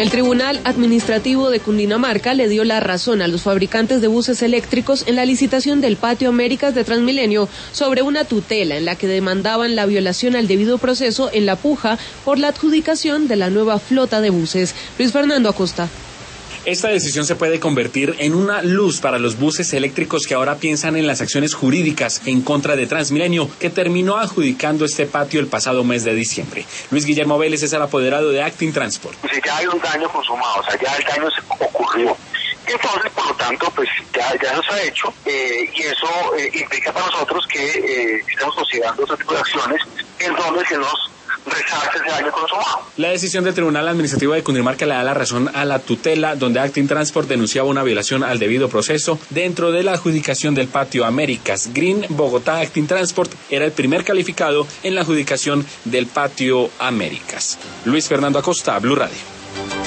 El Tribunal Administrativo de Cundinamarca le dio la razón a los fabricantes de buses eléctricos en la licitación del Patio Américas de Transmilenio sobre una tutela en la que demandaban la violación al debido proceso en la puja por la adjudicación de la nueva flota de buses. Luis Fernando Acosta. Esta decisión se puede convertir en una luz para los buses eléctricos que ahora piensan en las acciones jurídicas en contra de Transmilenio, que terminó adjudicando este patio el pasado mes de diciembre. Luis Guillermo Vélez es el apoderado de Actin Transport. Pues ya hay un daño consumado, o sea, ya el daño se ocurrió. Entonces, por lo tanto, pues ya nos ha hecho y eso implica para nosotros que estamos considerando otro tipo de acciones en donde se nos resarce ese daño consumado. La decisión del Tribunal Administrativo de Cundinamarca le da la razón a la tutela, donde Actin Transport denunciaba una violación al debido proceso dentro de la adjudicación del Patio Américas. Green Bogotá Actin Transport era el primer calificado en la adjudicación del Patio Américas. Luis Fernando Acosta, Blue Radio.